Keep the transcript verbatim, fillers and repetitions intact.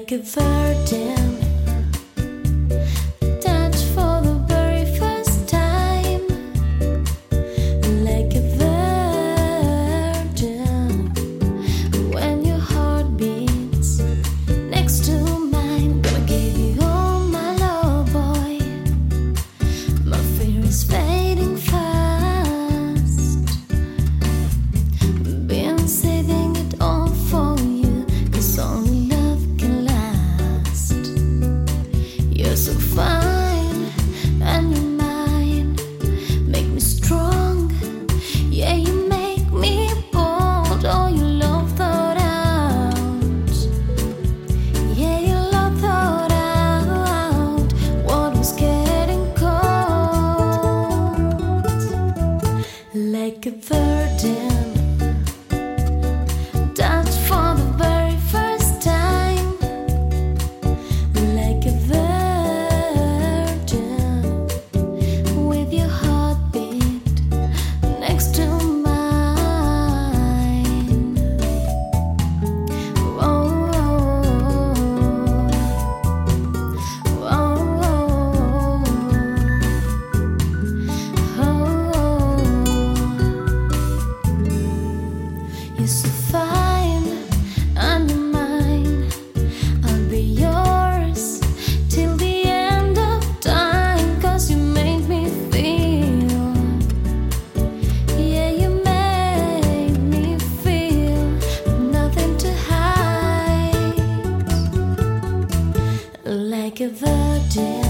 like a virgin, touch for the very first time, like a virgin, when your heart beats next to mine. Gonna give you all my love, boy. My fear is fading fast. Been saving it all for you, 'cause only love can last. You're so fine and you're mine, make me strong, yeah, you make me bold. Oh, you love thought out, yeah, you love thought out what was getting cold. Like a virgin, touch for the very first time, like a virgin, with your heartbeat next to mine. Oh, oh, oh, oh. You're so fine and you're mine. I'll be yours till the end of time, 'cause you make me feel, yeah, you make me feel nothing to hide, like a virgin.